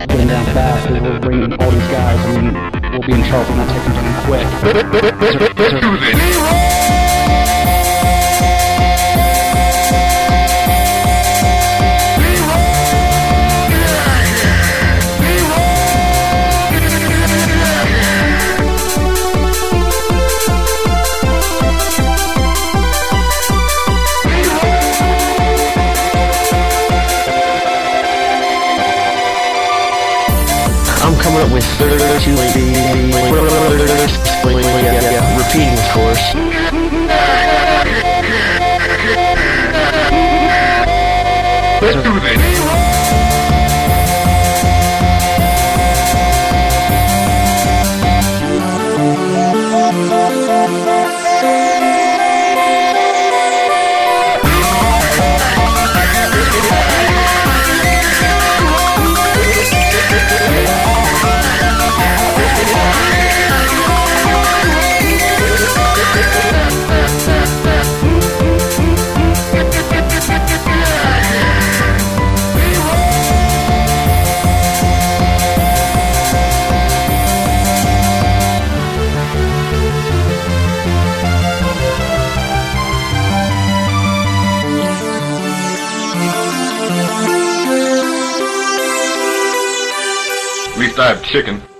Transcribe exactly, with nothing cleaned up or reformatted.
getting down fast because we're bringing all these guys and we'll be in trouble if we're not taking them down quick. Let's do this. I'm coming up with thirty-two repeating, of course. Let's do this. At least I have chicken.